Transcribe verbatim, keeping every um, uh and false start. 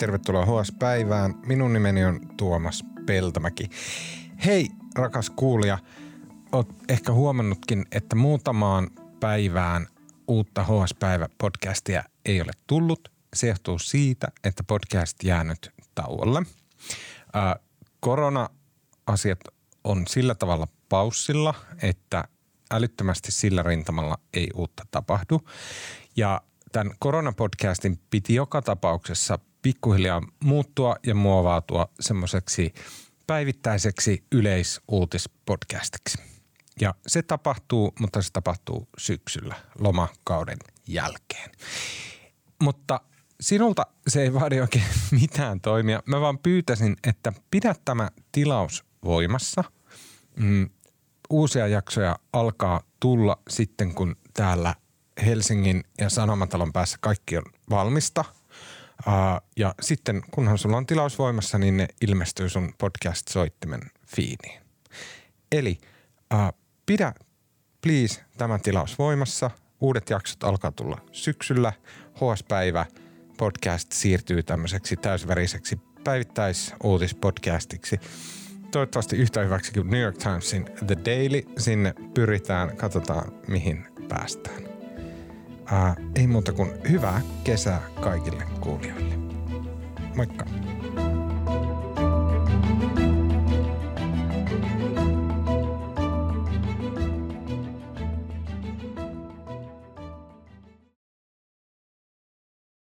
tervetuloa H S-päivään. Minun nimeni on Tuomas Peltomäki. Hei, rakas kuulija, oot ehkä huomannutkin, että muutamaan päivään uutta H S-päivä-podcastia ei ole tullut. Se johtuu siitä, että podcast jäänyt tauolle. Ää, korona-asiat on sillä tavalla paussilla, että älyttömästi sillä rintamalla ei uutta tapahdu. Ja tämän koronapodcastin piti joka tapauksessa pikkuhiljaa muuttua ja muovautua semmoiseksi päivittäiseksi yleisuutispodcastiksi. Ja se tapahtuu, mutta se tapahtuu syksyllä lomakauden jälkeen. Mutta sinulta se ei vaadi oikein mitään toimia. Mä vaan pyytäisin, että pidä tämä tilaus voimassa. Mm, uusia jaksoja alkaa tulla sitten, kun täällä Helsingin ja Sanomatalon päässä kaikki on valmista. Uh, ja sitten kunhan sulla on tilaus voimassa, niin ne ilmestyy sun podcast-soittimen feediin. Eli uh, pidä please tämä tilaus voimassa. Uudet jaksot alkaa tulla syksyllä. H S-päivä podcast siirtyy tämmöiseksi täysväriseksi päivittäisuutispodcastiksi. Toivottavasti yhtä hyväksi kuin New York Timesin The Daily. Sinne pyritään, katsotaan mihin päästään. Ää, ei muuta kuin hyvää kesää kaikille kuulijoille. Moikka!